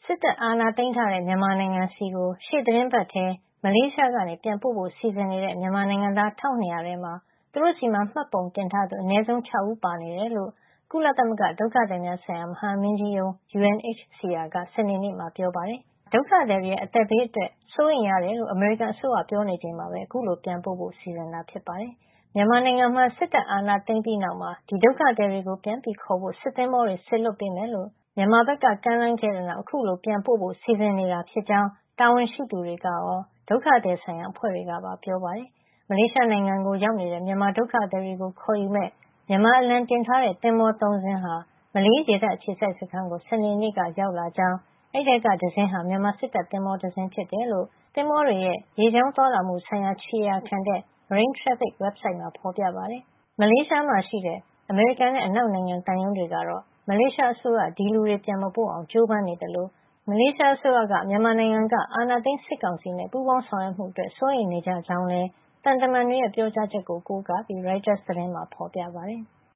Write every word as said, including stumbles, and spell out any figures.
စစ်တပ်အာဏာသိမ်းထားတဲ့မြန်မာနိုင်ငံဆီကိုရှေ့သီတင်းပတ်ထဲမလေးရှားကနေပြန်ပို့ဖို့စီစဉ်နေတဲ့မြန်မာနိုင်ငံသား ၁၂၀၀ ထဲမှာသူတို့ဆီမှာမှတ်ပုံတင်ထားသူအနည်းဆုံး ၆ ဦးပါနေတယ်လို့ကုလသမဂ္ဂဒုက္ခသည်များဆိုင်ရာမဟာမင်းကြီးရုံး U N H C R ကစနေနေ့မှာပြောပါတယ်။ဒုက္ခသည်တွေရဲ့အသက်ဘေးအတွက်စိုးရိမ်ရတယ်လို့အမေရိကန်အစိုးရပြောနေချိန်မှာပဲအခုလိုပြန်ပို့ဖို့စီစဉ်တာဖြစ်ပါတယ်။မြန်မာနိုင်ငံမှာစစ်တပ်အာဏာသိမ်းပြီးနောက်မှာဒီဒုက္ခသည်တွေကိုပြန်ပြီးခေါ်ဖို့စစ်သင်္ဘောတွေဆစ်လွတ်ပေးမယ်လို့မြန်မာဘက်ကကမ်းလှမ်းခဲ့တဲ့နောက်အခုလိုပြန်ပို့ဖို့စီစဉ်နေတာဖြစ်ကြောင်းတာဝန်ရှိသူတွေကရောဒုက္ခသည်ဆိုင်ရာအဖွဲ့တွေကပါပြောပါတယ်။မလေးရှားနိုင်ငံကိုရောက်နေတဲ့မြန်မာဒုက္ခသည်တွေကိုခေါ်ယူမဲ့မြန်မာအလံတင်ထားတဲ့သင်္ဘောသုံးစင်းဟာမလေးရေတပ်အခြေစိုက်စခန်းကိုစနေနေ့ကရောက်လာကြောင်းအဲဒီကတစင်းဟာမြန်မာစစ်တပ်သင်္ဘောတစင်းဖြစ်တယ်လို့သင်္ဘောတွေရဲ့ရေကြောင်းသွားလာမှုဆိုင်ရာခြေရာခံတဲ့ Marine Traffic Website မှာဖော်ပြပါတယ်။မလေးရှားမှာရှိတဲ့အမေရိကန်နဲ့အနောက်နိုင်ငံတန်ယုံတွေကတော့မလေးရှားအစိုးရဒီလူတွေပြန်မပို့အောင်ကြိုးပမ်းနေတယ်လို့မလေးရှားအစိုးရကမြန်မာနိုင်ငံကအာဏာသိမ်းစစ်ကောင်စီနဲ့ပူးပေါင်းဆောင်ရွက်မှုအတွက်စိုးရိမ်နေကြကြောင်းလည်းတန်တမန်တွေရဲ့ပြောကြားချက်ကိုကိုးကားပြီး Reuters သတင်းမှာဖော်ပြပါတယ်။